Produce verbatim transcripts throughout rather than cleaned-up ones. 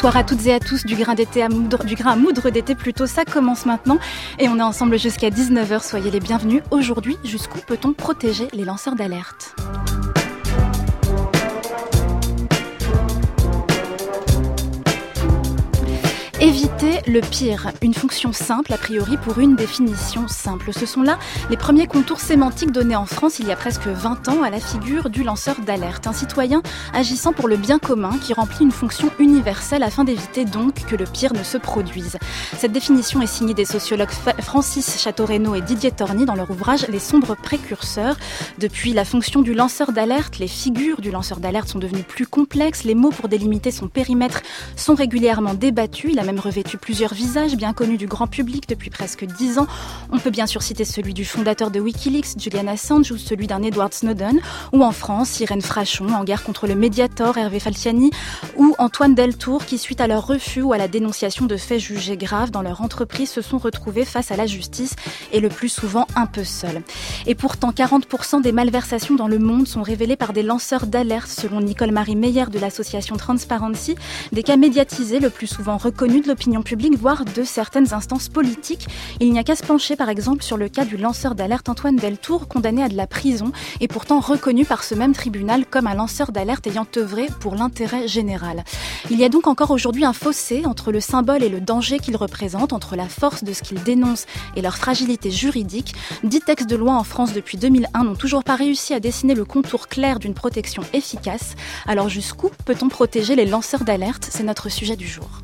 Bonsoir à toutes et à tous du grain d'été à moudre, du grain à moudre d'été plutôt, ça commence maintenant et on est ensemble jusqu'à dix-neuf heures, soyez les bienvenus. Aujourd'hui, jusqu'où peut-on protéger les lanceurs d'alerte ? Éviter le pire, une fonction simple a priori pour une définition simple. Ce sont là les premiers contours sémantiques donnés en France il y a presque vingt ans à la figure du lanceur d'alerte. Un citoyen agissant pour le bien commun qui remplit une fonction universelle afin d'éviter donc que le pire ne se produise. Cette définition est signée des sociologues Francis Chateau-Renaud et Didier Torny dans leur ouvrage Les sombres précurseurs. Depuis la fonction du lanceur d'alerte, les figures du lanceur d'alerte sont devenues plus complexes. Les mots pour délimiter son périmètre sont régulièrement débattus. Il a même revêtu plusieurs visages bien connus du grand public depuis presque dix ans. On peut bien sûr citer celui du fondateur de Wikileaks, Julian Assange, ou celui d'un Edward Snowden, ou en France, Irène Frachon, en guerre contre le Mediator, Hervé Falciani, ou Antoine Deltour, qui suite à leur refus ou à la dénonciation de faits jugés graves dans leur entreprise, se sont retrouvés face à la justice et le plus souvent un peu seuls. Et pourtant, quarante pour cent des malversations dans le monde sont révélées par des lanceurs d'alerte, selon Nicole-Marie Meyer de l'association Transparency, des cas médiatisés, le plus souvent reconnus de l'opinion publique, voire de certaines instances politiques. Il n'y a qu'à se pencher par exemple sur le cas du lanceur d'alerte Antoine Deltour, condamné à de la prison et pourtant reconnu par ce même tribunal comme un lanceur d'alerte ayant œuvré pour l'intérêt général. Il y a donc encore aujourd'hui un fossé entre le symbole et le danger qu'il représente, entre la force de ce qu'il dénonce et leur fragilité juridique. Dix textes de loi en France depuis deux mille un n'ont toujours pas réussi à dessiner le contour clair d'une protection efficace. Alors jusqu'où peut-on protéger les lanceurs d'alerte ? C'est notre sujet du jour.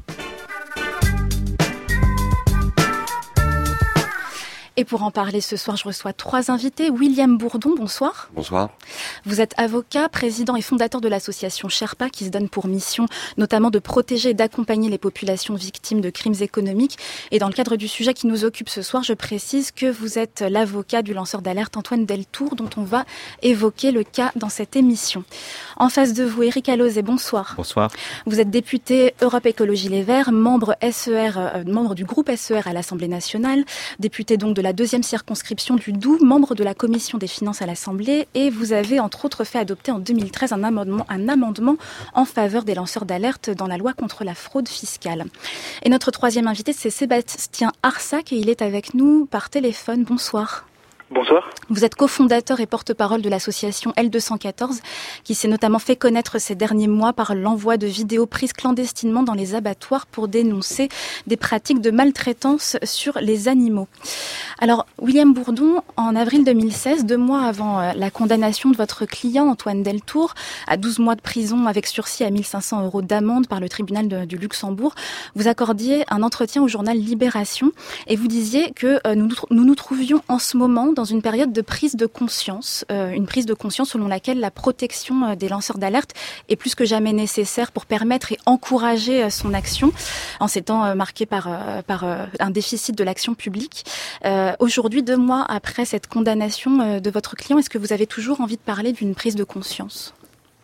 Et pour en parler ce soir, je reçois trois invités. William Bourdon, bonsoir. Bonsoir. Vous êtes avocat, président et fondateur de l'association Sherpa, qui se donne pour mission notamment de protéger et d'accompagner les populations victimes de crimes économiques. Et dans le cadre du sujet qui nous occupe ce soir, je précise que vous êtes l'avocat du lanceur d'alerte Antoine Deltour, dont on va évoquer le cas dans cette émission. En face de vous, Éric Alauzet, bonsoir. Bonsoir. Vous êtes député Europe Écologie Les Verts, membre S E R, euh, membre du groupe S E R à l'Assemblée nationale, député donc de la deuxième circonscription du Doubs, membre de la commission des finances à l'Assemblée, et vous avez entre autres fait adopter en deux mille treize un amendement, un amendement en faveur des lanceurs d'alerte dans la loi contre la fraude fiscale. Et notre troisième invité, c'est Sébastien Arsac, et il est avec nous par téléphone. Bonsoir. Bonsoir. Vous êtes cofondateur et porte-parole de l'association L deux cent quatorze, qui s'est notamment fait connaître ces derniers mois par l'envoi de vidéos prises clandestinement dans les abattoirs pour dénoncer des pratiques de maltraitance sur les animaux. Alors, William Bourdon, en avril deux mille seize, deux mois avant la condamnation de votre client Antoine Deltour à douze mois de prison avec sursis à mille cinq cents euros d'amende par le tribunal de, du Luxembourg, vous accordiez un entretien au journal Libération et vous disiez que euh, nous, nous nous trouvions en ce moment dans dans une période de prise de conscience, euh, une prise de conscience selon laquelle la protection euh, des lanceurs d'alerte est plus que jamais nécessaire pour permettre et encourager euh, son action en ces temps euh, marqués par, euh, par euh, un déficit de l'action publique. Euh, aujourd'hui, deux mois après cette condamnation euh, de votre client, est-ce que vous avez toujours envie de parler d'une prise de conscience ?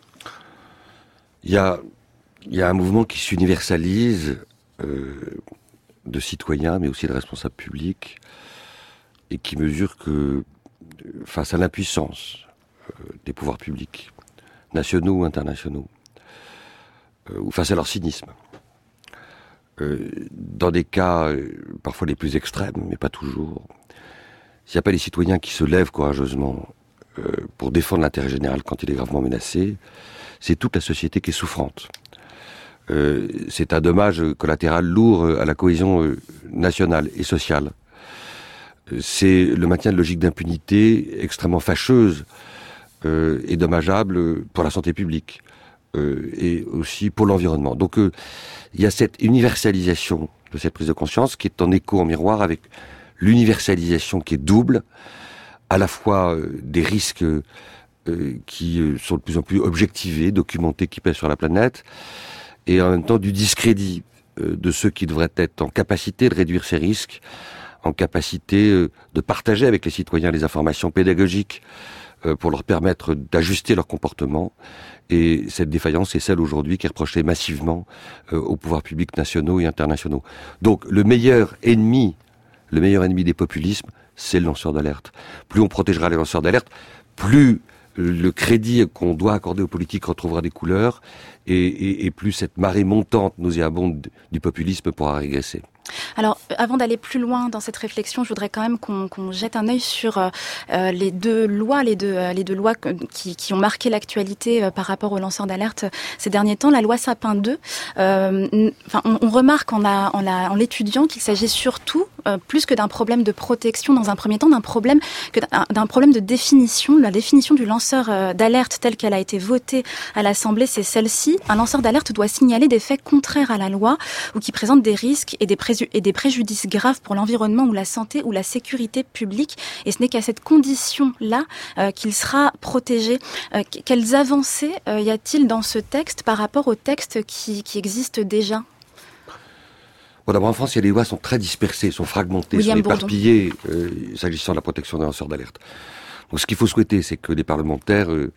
Il y a, il y a un mouvement qui s'universalise euh, de citoyens, mais aussi de responsables publics, et qui mesure que, face à l'impuissance euh, des pouvoirs publics, nationaux ou internationaux, euh, ou face à leur cynisme, euh, dans des cas euh, parfois les plus extrêmes, mais pas toujours, s'il n'y a pas les citoyens qui se lèvent courageusement euh, pour défendre l'intérêt général quand il est gravement menacé, c'est toute la société qui est souffrante. Euh, c'est un dommage collatéral lourd à la cohésion euh, nationale et sociale. C'est le maintien de logique d'impunité extrêmement fâcheuse euh, et dommageable pour la santé publique euh, et aussi pour l'environnement. Donc euh, il y a cette universalisation de cette prise de conscience qui est en écho, en miroir avec l'universalisation qui est double, à la fois euh, des risques euh, qui euh, sont de plus en plus objectivés, documentés, qui pèsent sur la planète, et en même temps du discrédit euh, de ceux qui devraient être en capacité de réduire ces risques, en capacité de partager avec les citoyens les informations pédagogiques pour leur permettre d'ajuster leur comportement. Et cette défaillance est celle aujourd'hui qui est reprochée massivement aux pouvoirs publics nationaux et internationaux. Donc le meilleur ennemi, le meilleur ennemi des populismes, c'est le lanceur d'alerte. Plus on protégera les lanceurs d'alerte, plus le crédit qu'on doit accorder aux politiques retrouvera des couleurs, et, et, et plus cette marée montante, nauséabonde du populisme pourra régresser. Alors, avant d'aller plus loin dans cette réflexion, je voudrais quand même qu'on, qu'on jette un œil sur euh, les deux lois, les deux, euh, les deux lois qui, qui ont marqué l'actualité euh, par rapport aux lanceurs d'alerte ces derniers temps. La loi Sapin deux, euh, enfin, on, on remarque en, la, en, la, en l'étudiant qu'il s'agit surtout, euh, plus que d'un problème de protection dans un premier temps, d'un problème, que d'un, d'un problème de définition. La définition du lanceur euh, d'alerte telle qu'elle a été votée à l'Assemblée, c'est celle-ci. Un lanceur d'alerte doit signaler des faits contraires à la loi ou qui présentent des risques et des préjudices et des préjudices graves pour l'environnement ou la santé ou la sécurité publique. Et ce n'est qu'à cette condition-là euh, qu'il sera protégé. Euh, quelles avancées euh, y a-t-il dans ce texte par rapport au texte qui, qui existe déjà ? Bon, d'abord, en France, les lois sont très dispersées, sont fragmentées, William sont éparpillées, euh, s'agissant de la protection des lanceurs d'alerte. Donc, ce qu'il faut souhaiter, c'est que les parlementaires euh,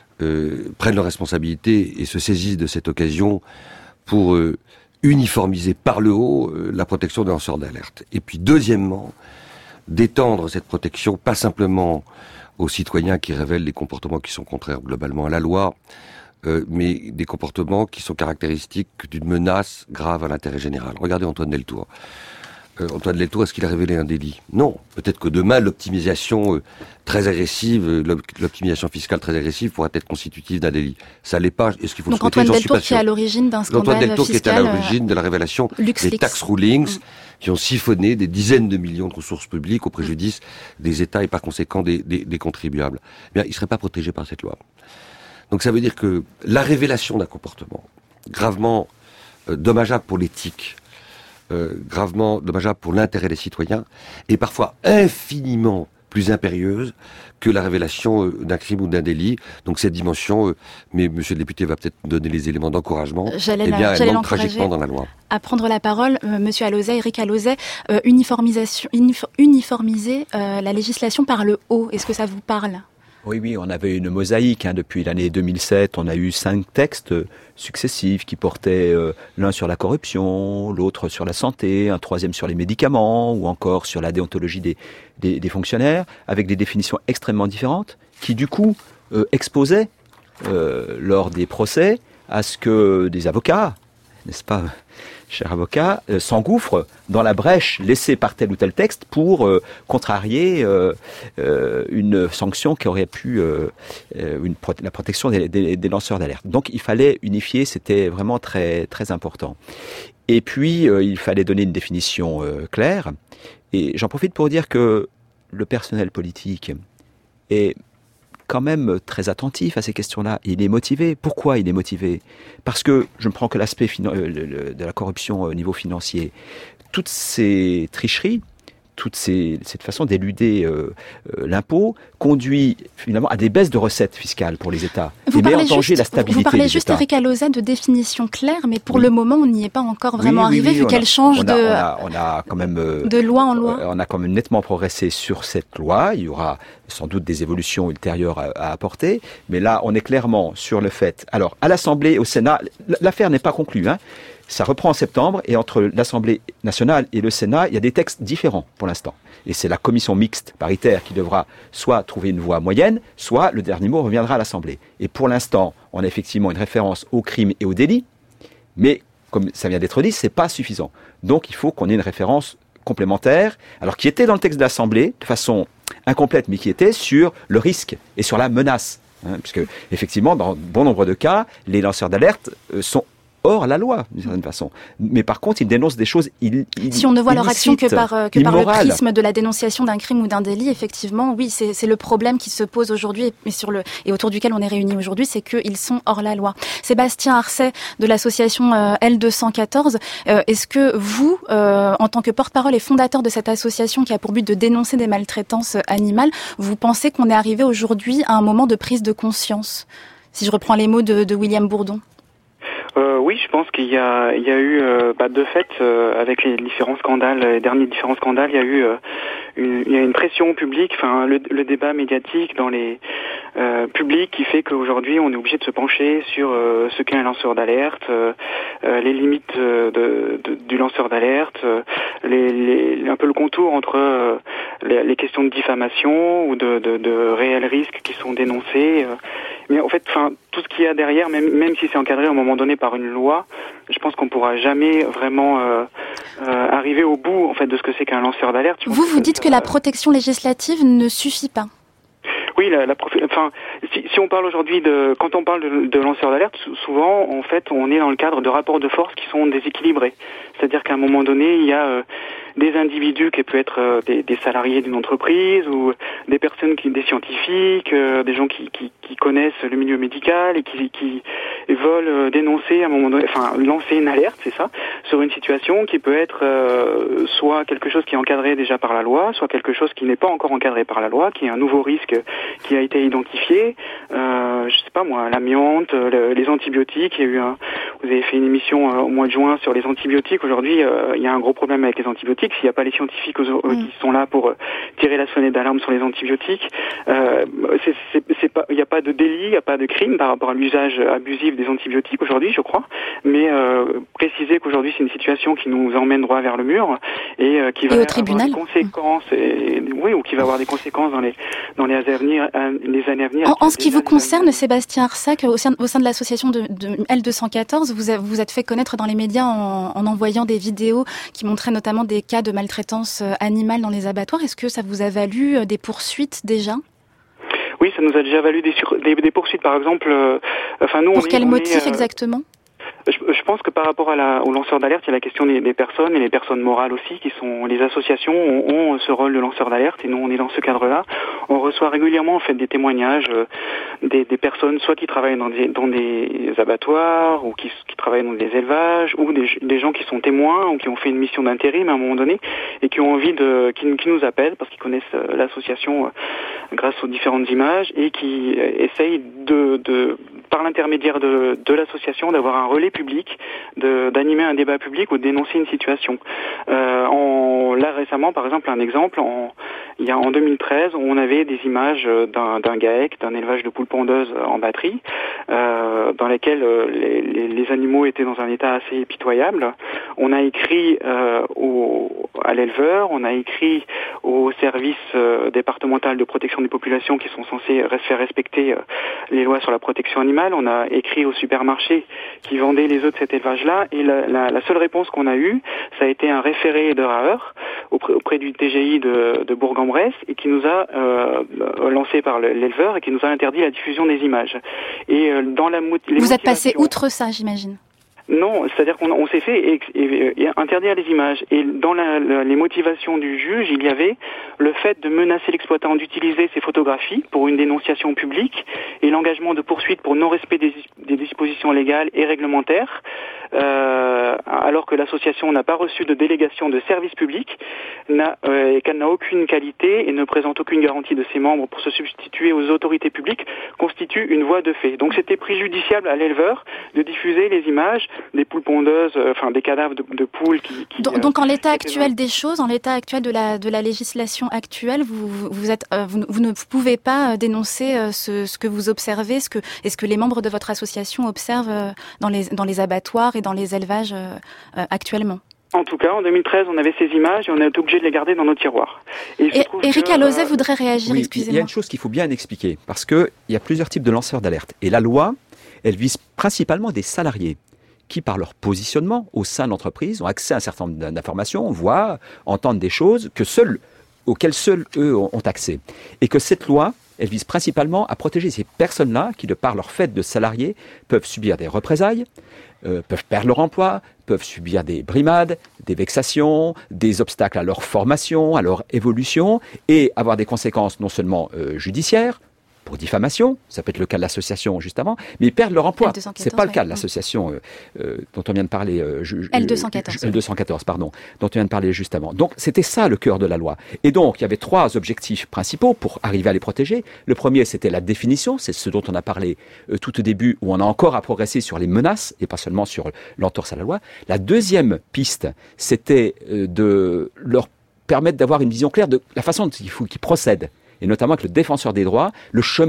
euh, prennent leurs responsabilités et se saisissent de cette occasion pour euh, uniformiser par le haut euh, la protection des lanceurs d'alerte. Et puis, deuxièmement, d'étendre cette protection, pas simplement aux citoyens qui révèlent des comportements qui sont contraires globalement à la loi, euh, mais des comportements qui sont caractéristiques d'une menace grave à l'intérêt général. Regardez Antoine Deltour. Euh, Antoine Deltour, est-ce qu'il a révélé un délit ? Non. Peut-être que demain, l'optimisation euh, très agressive, euh, l'optimisation fiscale très agressive pourrait être constitutive d'un délit. Ça l'est pas. Est-ce qu'il faut Donc le souhaiter ? Antoine J'en suis pas Deltour qui est à l'origine d'un scandale Antoine Deltour fiscal, qui est à l'origine de la révélation LuxLeaks. des tax rulings Mmh. qui ont siphonné des dizaines de millions de ressources publiques au préjudice des États et par conséquent des, des, des contribuables. Eh bien, il ne serait pas protégé par cette loi. Donc ça veut dire que la révélation d'un comportement gravement euh, dommageable pour l'éthique, euh, gravement dommageable pour l'intérêt des citoyens, est parfois infiniment plus impérieuse que la révélation euh, d'un crime ou d'un délit. Donc cette dimension, euh, mais monsieur le député va peut-être donner les éléments d'encouragement, J'allais eh la- bien, elle j'allais manque l'encourager. tragiquement dans la loi. À prendre la parole, euh, Monsieur Alauzet, Éric Alauzet, euh, uniformisation, unif- uniformiser euh, la législation par le haut. Est-ce que ça vous parle ? Oui, oui, on avait une mosaïque hein, depuis l'année deux mille sept. On a eu cinq textes successifs qui portaient euh, l'un sur la corruption, l'autre sur la santé, un troisième sur les médicaments ou encore sur la déontologie des, des, des fonctionnaires, avec des définitions extrêmement différentes qui, du coup, euh, exposaient euh, lors des procès à ce que des avocats, n'est-ce pas, cher avocat, euh, s'engouffrent dans la brèche laissée par tel ou tel texte pour euh, contrarier euh, euh, une sanction qui aurait pu euh, euh, une pro- la protection des, des, des lanceurs d'alerte. Donc il fallait unifier, c'était vraiment très très important. Et puis euh, il fallait donner une définition euh, claire. Et j'en profite pour dire que le personnel politique est quand même très attentif à ces questions-là. Il est motivé. Pourquoi il est motivé ? Parce que, je ne prends que l'aspect finan- euh, le- le- de la corruption au niveau financier. Toutes ces tricheries, toute ces, cette façon d'éluder euh, euh, l'impôt conduit finalement à des baisses de recettes fiscales pour les États Vous et met en parlez danger juste, la stabilité vous parlez des juste, États. Éric Alauzet, de définition claire, mais pour Oui. le moment, on n'y est pas encore vraiment Oui, oui, arrivé, oui, vu on qu'elle a- change on a, de, on a, on a quand même euh, de loi en loi. Euh, on a quand même nettement progressé sur cette loi. Il y aura sans doute des évolutions ultérieures à, à apporter. Mais là, on est clairement sur le fait. Alors, à l'Assemblée et au Sénat, l'affaire n'est pas conclue. Hein. Ça reprend en septembre et entre l'Assemblée nationale et le Sénat, il y a des textes différents pour l'instant. Et c'est la commission mixte paritaire qui devra soit trouver une voie moyenne, soit le dernier mot reviendra à l'Assemblée. Et pour l'instant, on a effectivement une référence aux crimes et aux délits. Mais, comme ça vient d'être dit, c'est pas suffisant. Donc, il faut qu'on ait une référence complémentaire, alors qui était dans le texte de l'Assemblée, de façon incomplète, mais qui était sur le risque et sur la menace. Hein, puisque, effectivement, dans bon nombre de cas, les lanceurs d'alerte euh, sont hors la loi, d'une certaine façon. Mais par contre, ils dénoncent des choses il, il, Si on ne voit leur action que par, euh, que par le immorales. prisme de la dénonciation d'un crime ou d'un délit, effectivement, oui, c'est, c'est le problème qui se pose aujourd'hui et, et, sur le, et autour duquel on est réunis aujourd'hui, c'est qu'ils sont hors la loi. Sébastien Arcet de l'association euh, L deux cent quatorze, euh, est-ce que vous, euh, en tant que porte-parole et fondateur de cette association qui a pour but de dénoncer des maltraitances animales, vous pensez qu'on est arrivé aujourd'hui à un moment de prise de conscience ? Si je reprends les mots de, de William Bourdon. Euh, oui, je pense qu'il y a, il y a eu, euh, bah, de fait, euh, avec les différents scandales, les derniers différents scandales, il y a eu euh, une, il y a une pression publique, enfin le, le débat médiatique dans les euh, publics qui fait qu'aujourd'hui on est obligé de se pencher sur euh, ce qu'est un lanceur d'alerte, euh, euh, les limites de, de, du lanceur d'alerte, euh, les, les, un peu le contour entre euh, les, les questions de diffamation ou de, de, de réels risques qui sont dénoncés. Euh, mais en fait, enfin, tout ce qu'il y a derrière, même, même si c'est encadré à un moment donné par une loi, je pense qu'on pourra jamais vraiment euh, euh, arriver au bout en fait de ce que c'est qu'un lanceur d'alerte. Vous, vous dites que la protection législative ne suffit pas. Oui, la, la prof... enfin, si, si on parle aujourd'hui de, quand on parle de, de lanceurs d'alerte, souvent, en fait, on est dans le cadre de rapports de force qui sont déséquilibrés. C'est-à-dire qu'à un moment donné, il y a euh, des individus qui peuvent être euh, des, des salariés d'une entreprise ou des personnes qui, des scientifiques, euh, des gens qui, qui, qui connaissent le milieu médical et qui, qui veulent euh, dénoncer à un moment donné, enfin, lancer une alerte, c'est ça, sur une situation qui peut être euh, soit quelque chose qui est encadré déjà par la loi, soit quelque chose qui n'est pas encore encadré par la loi, qui est un nouveau risque qui a été identifié, euh, je sais pas moi, l'amiante, le, les antibiotiques. Il y a eu un, vous avez fait une émission euh, au mois de juin sur les antibiotiques. Aujourd'hui, euh, il y a un gros problème avec les antibiotiques. S'il n'y a pas les scientifiques aux, euh, qui sont là pour euh, tirer la sonnette d'alarme sur les antibiotiques, euh, c'est, c'est, c'est pas, il n'y a pas de délit, il n'y a pas de crime par rapport à l'usage abusif des antibiotiques aujourd'hui, je crois. Mais euh, préciser qu'aujourd'hui c'est une situation qui nous emmène droit vers le mur et euh, qui va et au avoir tribunal. des conséquences, et, oui, ou qui va avoir des conséquences dans les dans les années à venir. Les années à venir. En, en ce qui vous concerne, Sébastien Arsac, au sein, au sein de l'association de, de L deux cent quatorze, vous vous vous êtes fait connaître dans les médias en, en envoyant des vidéos qui montraient notamment des cas de maltraitance animale dans les abattoirs. Est-ce que ça vous a valu des poursuites déjà ? Oui, ça nous a déjà valu des, sur, des, des poursuites, par exemple. Euh, enfin, nous, Pour on quel est, on motif est, euh, exactement ? Je, je pense que par rapport à la, aux lanceurs d'alerte, il y a la question des, des personnes et les personnes morales aussi, qui sont les associations ont, ont ce rôle de lanceur d'alerte et nous on est dans ce cadre-là. On reçoit régulièrement en fait des témoignages euh, des, des personnes soit qui travaillent dans des, dans des abattoirs ou qui, qui travaillent dans des élevages ou des, des gens qui sont témoins ou qui ont fait une mission d'intérim à un moment donné et qui ont envie de qui, qui nous appellent parce qu'ils connaissent euh, l'association euh, grâce aux différentes images et qui euh, essayent de, de par l'intermédiaire de, de l'association d'avoir un relais public, de, d'animer un débat public ou de dénoncer une situation. Euh, en, là récemment, par exemple, un exemple, en, il y a en deux mille treize, on avait des images d'un, d'un GAEC, d'un élevage de poules pondeuses en batterie, euh, dans lesquelles les, les, les animaux étaient dans un état assez pitoyable. On a écrit euh, au, à l'éleveur, on a écrit au service euh, départemental de protection des populations qui sont censés faire respecter euh, les lois sur la protection animale. On a écrit au supermarché qui vendait les œufs de cet élevage-là et la, la, la seule réponse qu'on a eue, ça a été un référé de Raeur auprès, auprès du T G I de, de Bourg-en-Bresse et qui nous a euh, lancé par l'éleveur et qui nous a interdit la diffusion des images. Et euh, dans la les Vous êtes passé outre ça, j'imagine. Non, c'est-à-dire qu'on on s'est fait et, et, et interdire les images. Et dans la, la, les motivations du juge, il y avait le fait de menacer l'exploitant d'utiliser ces photographies pour une dénonciation publique et l'engagement de poursuite pour non-respect des, des dispositions légales et réglementaires, euh, alors que l'association n'a pas reçu de délégation de service public n'a, euh, et qu'elle n'a aucune qualité et ne présente aucune garantie de ses membres pour se substituer aux autorités publiques, constitue une voie de fait. Donc c'était préjudiciable à l'éleveur de diffuser les images des poules pondeuses, euh, enfin des cadavres de, de poules qui... qui donc, euh, donc en l'état actuel des choses, en l'état actuel de la, de la législation actuelle, vous, vous, êtes, euh, vous, vous ne pouvez pas dénoncer euh, ce, ce que vous observez, ce que, et ce que les membres de votre association observent euh, dans, les, dans les abattoirs et dans les élevages euh, euh, actuellement. En tout cas, en deux mille treize, on avait ces images et on a été obligé de les garder dans nos tiroirs. Et, et Éric Alauzet euh, voudrait réagir, oui, excusez-moi. Il y a une chose qu'il faut bien expliquer, parce qu'il y a plusieurs types de lanceurs d'alerte. Et la loi, elle vise principalement des salariés qui, par leur positionnement au sein de l'entreprise, ont accès à un certain nombre d'informations, voient, entendent des choses que seuls, auxquelles seuls eux ont accès. Et que cette loi, elle vise principalement à protéger ces personnes-là qui, de par leur fait de salariés, peuvent subir des représailles, euh, peuvent perdre leur emploi, peuvent subir des brimades, des vexations, des obstacles à leur formation, à leur évolution, et avoir des conséquences non seulement euh, judiciaires, pour diffamation, ça peut être le cas de l'association juste avant, mais ils perdent leur emploi. C'est pas le cas de l'association euh, euh, dont on vient de parler. Euh, ju, L deux cent quatorze. L deux cent quatorze, pardon, dont on vient de parler juste avant. Donc c'était ça le cœur de la loi. Et donc il y avait trois objectifs principaux pour arriver à les protéger. Le premier, c'était la définition, c'est ce dont on a parlé euh, tout au début, où on a encore à progresser sur les menaces et pas seulement sur l'entorse à la loi. La deuxième piste, c'était euh, de leur permettre d'avoir une vision claire de la façon dont il faut qu'ils procèdent, et notamment avec le défenseur des droits, le chemin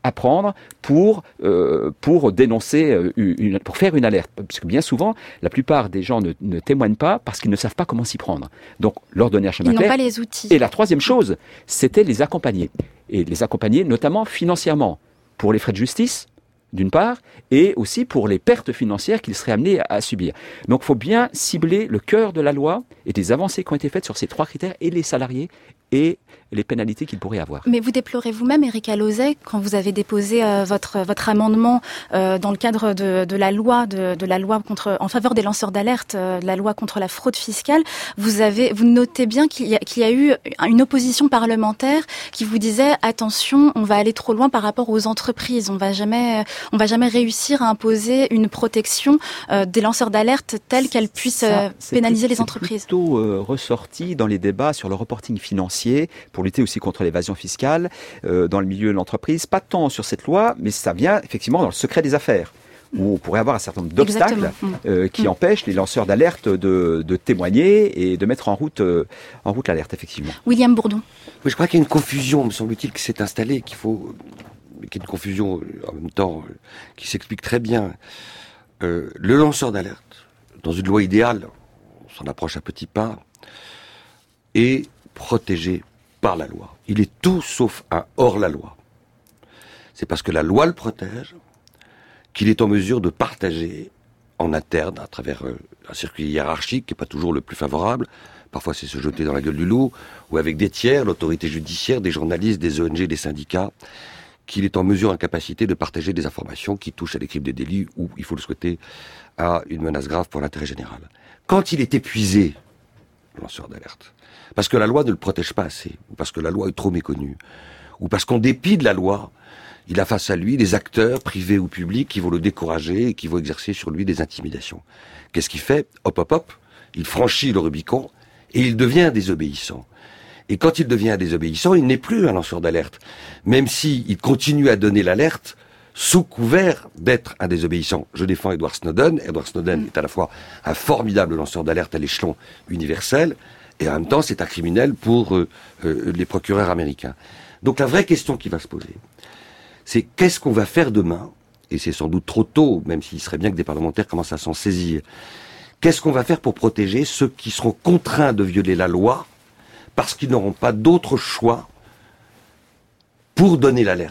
à prendre pour euh, pour dénoncer, une, pour faire une alerte. Parce que bien souvent, la plupart des gens ne, ne témoignent pas parce qu'ils ne savent pas comment s'y prendre. Donc, leur donner un chemin clair. Ils n'ont pas les outils. Et la troisième chose, c'était les accompagner. Et les accompagner notamment financièrement, pour les frais de justice, d'une part, et aussi pour les pertes financières qu'ils seraient amenés à, à subir. Donc il faut bien cibler le cœur de la loi et des avancées qui ont été faites sur ces trois critères, et les salariés et les pénalités qu'ils pourraient avoir. Mais vous déplorez vous-même, Éric Alauzet, quand vous avez déposé euh, votre votre amendement euh, dans le cadre de, de la loi de, de la loi contre en faveur des lanceurs d'alerte, euh, la loi contre la fraude fiscale, vous avez vous notez bien qu'il y a, qu'il y a eu une opposition parlementaire qui vous disait attention, on va aller trop loin par rapport aux entreprises, on va jamais on va jamais réussir à imposer une protection euh, des lanceurs d'alerte telle qu'elle puisse euh, pénaliser plus, les entreprises. C'est plutôt euh, ressorti dans les débats sur le reporting financier pour lutter aussi contre l'évasion fiscale euh, dans le milieu de l'entreprise, pas tant sur cette loi, mais ça vient effectivement dans le secret des affaires, où on pourrait avoir un certain nombre d'obstacles euh, qui mmh. empêchent les lanceurs d'alerte de, de témoigner et de mettre en route, euh, en route l'alerte, effectivement. William Bourdon. Oui, je crois qu'il y a une confusion, me semble-t-il, qui s'est installée, qu'il faut, qu'il y a une confusion en même temps qui s'explique très bien. Euh, le lanceur d'alerte, dans une loi idéale, on s'en approche à petits pas, est protégé par la loi. Il est tout sauf un hors-la-loi. C'est parce que la loi le protège qu'il est en mesure de partager en interne, à travers un circuit hiérarchique qui n'est pas toujours le plus favorable. Parfois, c'est se jeter dans la gueule du loup, ou avec des tiers, l'autorité judiciaire, des journalistes, des O N G, des syndicats, qu'il est en mesure, en capacité de partager des informations qui touchent à des crimes, des délits, ou, il faut le souhaiter, à une menace grave pour l'intérêt général. Quand il est épuisé, le lanceur d'alerte, parce que la loi ne le protège pas assez, ou parce que la loi est trop méconnue, ou parce qu'en dépit de la loi, il a face à lui des acteurs, privés ou publics, qui vont le décourager et qui vont exercer sur lui des intimidations. Qu'est-ce qu'il fait ? Hop, hop, hop, il franchit le Rubicon et il devient désobéissant. Et quand il devient désobéissant, il n'est plus un lanceur d'alerte, même s'il continue à donner l'alerte sous couvert d'être un désobéissant. Je défends Edward Snowden. Edward Snowden mmh. est à la fois un formidable lanceur d'alerte à l'échelon universel, et en même temps, c'est un criminel pour euh, euh, les procureurs américains. Donc la vraie question qui va se poser, c'est qu'est-ce qu'on va faire demain ? Et c'est sans doute trop tôt, même s'il serait bien que des parlementaires commencent à s'en saisir. Qu'est-ce qu'on va faire pour protéger ceux qui seront contraints de violer la loi parce qu'ils n'auront pas d'autre choix pour donner l'alerte ?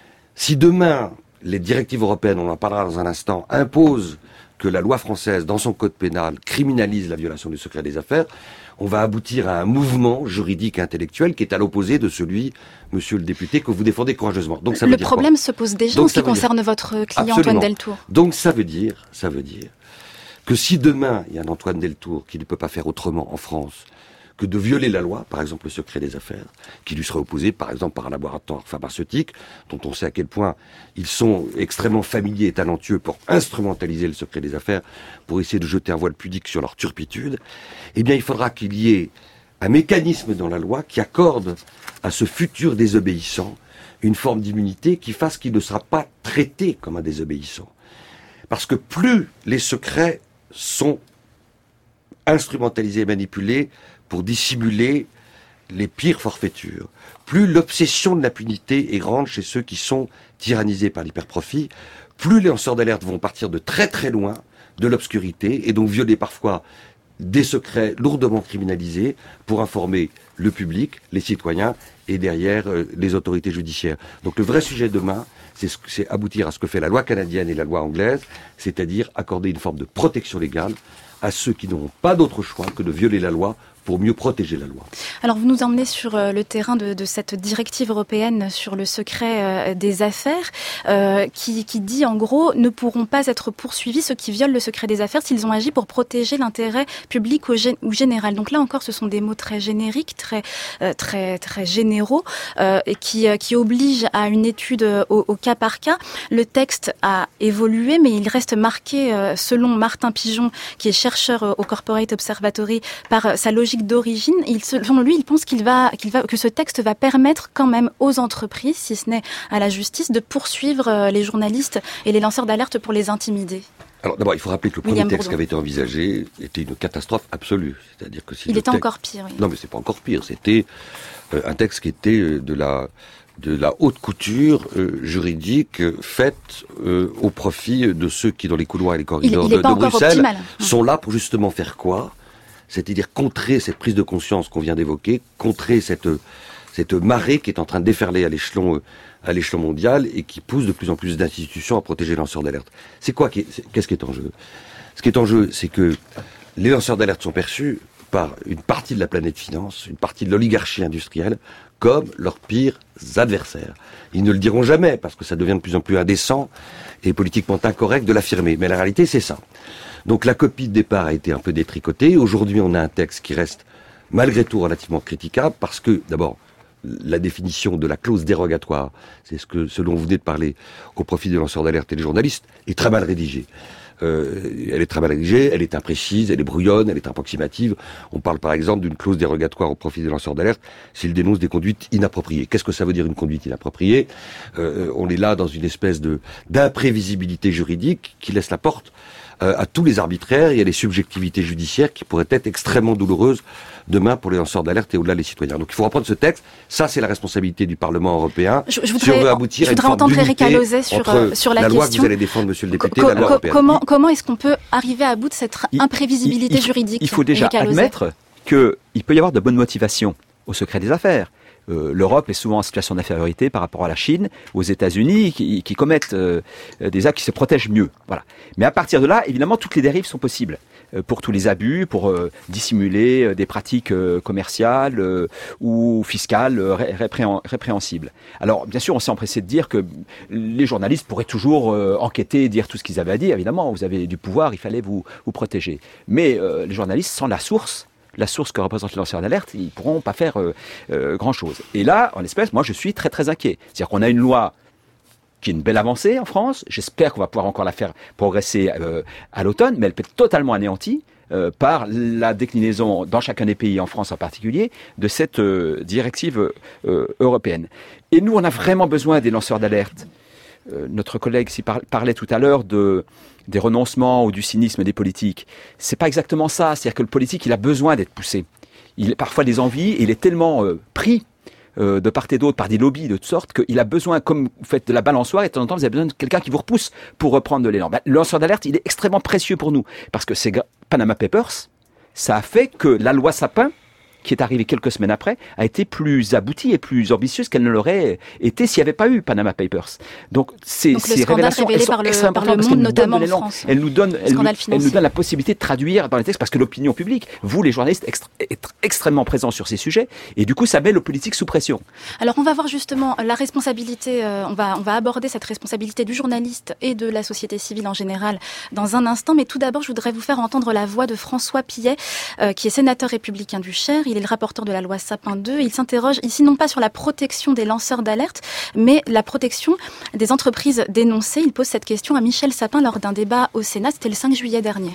Si demain, les directives européennes, on en parlera dans un instant, imposent que la loi française, dans son code pénal, criminalise la violation du secret des affaires, on va aboutir à un mouvement juridique et intellectuel qui est à l'opposé de celui, monsieur le député, que vous défendez courageusement. Donc ça veut le dire problème quoi ? se pose déjà Donc, en ce qui concerne dire... votre client Absolument. Antoine Deltour. Donc ça veut dire, ça veut dire que si demain il y a un Antoine Deltour qui ne peut pas faire autrement en France que de violer la loi, par exemple le secret des affaires, qui lui serait opposé par exemple par un laboratoire pharmaceutique, dont on sait à quel point ils sont extrêmement familiers et talentueux pour instrumentaliser le secret des affaires, pour essayer de jeter un voile pudique sur leur turpitude, eh bien il faudra qu'il y ait un mécanisme dans la loi qui accorde à ce futur désobéissant une forme d'immunité qui fasse qu'il ne sera pas traité comme un désobéissant. Parce que plus les secrets sont instrumentalisés et manipulés pour dissimuler les pires forfaitures, plus l'obsession de l'impunité est grande chez ceux qui sont tyrannisés par l'hyperprofit, plus les lanceurs d'alerte vont partir de très très loin de l'obscurité et donc violer parfois des secrets lourdement criminalisés pour informer le public, les citoyens et derrière euh, les autorités judiciaires. Donc le vrai sujet demain, c'est, ce, c'est aboutir à ce que fait la loi canadienne et la loi anglaise, c'est-à-dire accorder une forme de protection légale à ceux qui n'auront pas d'autre choix que de violer la loi pour mieux protéger la loi. Alors vous nous emmenez sur euh, le terrain de, de cette directive européenne sur le secret euh, des affaires euh, qui, qui dit en gros ne pourront pas être poursuivis ceux qui violent le secret des affaires s'ils ont agi pour protéger l'intérêt public ou, gé- ou général. Donc là encore ce sont des mots très génériques, très euh, très très généraux euh, et qui, euh, qui obligent à une étude euh, au, au cas par cas. Le texte a évolué mais il reste marqué euh, selon Martin Pigeon qui est chercheur euh, au Corporate Observatory par euh, sa logique d'origine. Il, selon lui, il pense qu'il va, qu'il va, que ce texte va permettre quand même aux entreprises, si ce n'est à la justice, de poursuivre les journalistes et les lanceurs d'alerte pour les intimider. Alors d'abord, il faut rappeler que le premier William texte Bourdon. qui avait été envisagé était une catastrophe absolue. C'est-à-dire que si il le était texte... encore pire. Oui. Non, mais c'est pas encore pire. C'était euh, un texte qui était euh, de la de la haute couture euh, juridique euh, faite euh, au profit de ceux qui, dans les couloirs et les corridors il, il de, de Bruxelles, optimal. sont là pour justement faire quoi ? C'est-à-dire contrer cette prise de conscience qu'on vient d'évoquer, contrer cette, cette marée qui est en train de déferler à l'échelon, à l'échelon mondial et qui pousse de plus en plus d'institutions à protéger les lanceurs d'alerte. C'est quoi qui est, qu'est-ce qui est en jeu ? Ce qui est en jeu, c'est que les lanceurs d'alerte sont perçus par une partie de la planète finance, une partie de l'oligarchie industrielle, comme leurs pires adversaires. Ils ne le diront jamais, parce que ça devient de plus en plus indécent et politiquement incorrect de l'affirmer. Mais la réalité, c'est ça. Donc la copie de départ a été un peu détricotée. Aujourd'hui, on a un texte qui reste malgré tout relativement critiquable, parce que, d'abord, la définition de la clause dérogatoire, c'est ce que, ce dont vous venez de parler, au profit des lanceurs d'alerte et des journalistes, est très mal rédigée. Euh, elle est très mal rédigée, elle est imprécise, elle est brouillonne, elle est approximative. On parle par exemple d'une clause dérogatoire au profit des lanceurs d'alerte s'ils dénoncent des conduites inappropriées. Qu'est-ce que ça veut dire une conduite inappropriée ? euh, On est là dans une espèce de d'imprévisibilité juridique qui laisse la porte euh, à tous les arbitraires et à des subjectivités judiciaires qui pourraient être extrêmement douloureuses demain pour les lanceurs d'alerte et au-delà les citoyens. Donc il faut reprendre ce texte. Ça, c'est la responsabilité du Parlement européen. Je, je voudrais, si on veut aboutir je voudrais à une entendre forme Eric Alauzet sur, entre sur la, la question. loi que vous allez défendre, monsieur le député, Co- la loi co- européenne. Comment, comment est-ce qu'on peut arriver à bout de cette il, imprévisibilité il, il, juridique ? Il faut déjà admettre qu'il peut y avoir de bonnes motivations au secret des affaires. Euh, L'Europe est souvent en situation d'infériorité par rapport à la Chine, aux États-Unis, qui, qui commettent euh, des actes qui se protègent mieux. Voilà. Mais à partir de là, évidemment, toutes les dérives sont possibles. Euh, pour tous les abus, pour euh, dissimuler euh, des pratiques euh, commerciales euh, ou fiscales euh, ré- répréhen- répréhensibles. Alors, bien sûr, on s'est empressé de dire que les journalistes pourraient toujours euh, enquêter et dire tout ce qu'ils avaient à dire. Évidemment, vous avez du pouvoir, il fallait vous, vous protéger. Mais euh, les journalistes, sans la source, la source que représentent les lanceurs d'alerte, ils ne pourront pas faire euh, euh, grand-chose. Et là, en l'espèce, moi, je suis très, très inquiet. C'est-à-dire qu'on a une loi qui est une belle avancée en France. J'espère qu'on va pouvoir encore la faire progresser euh, à l'automne, mais elle peut être totalement anéantie euh, par la déclinaison dans chacun des pays, en France en particulier, de cette euh, directive euh, européenne. Et nous, on a vraiment besoin des lanceurs d'alerte. Euh, notre collègue s'y par- parlait tout à l'heure de des renoncements ou du cynisme des politiques. C'est pas exactement ça. C'est-à-dire que le politique, il a besoin d'être poussé. Il a parfois des envies et il est tellement euh, pris euh, de part et d'autre par des lobbies de toute sorte qu'il a besoin, comme vous faites de la balançoire, et de temps en temps, vous avez besoin de quelqu'un qui vous repousse pour reprendre de l'élan. Ben, le lanceur d'alerte, il est extrêmement précieux pour nous. Parce que c'est Panama Papers, ça a fait que la loi Sapin, qui est arrivée quelques semaines après, a été plus aboutie et plus ambitieuse qu'elle ne l'aurait été s'il n'y avait pas eu Panama Papers. Donc, ces, Donc, ces révélations, elles sont par le, extrêmement par le importantes monde, parce qu'elles nous notamment donnent de en l'élan. France. Elles nous donnent, elles nous, elles nous donnent la possibilité de traduire dans les textes, parce que l'opinion publique, vous les journalistes, extra, est extrêmement présents sur ces sujets, et du coup, ça met le politique sous pression. Alors, on va voir justement la responsabilité, euh, on va, on va aborder cette responsabilité du journaliste et de la société civile en général dans un instant, mais tout d'abord, je voudrais vous faire entendre la voix de François Pillet, euh, qui est sénateur républicain du Cher. Il est le rapporteur de la loi Sapin deux. Il s'interroge ici non pas sur la protection des lanceurs d'alerte, mais la protection des entreprises dénoncées. Il pose cette question à Michel Sapin lors d'un débat au Sénat, c'était le cinq juillet dernier.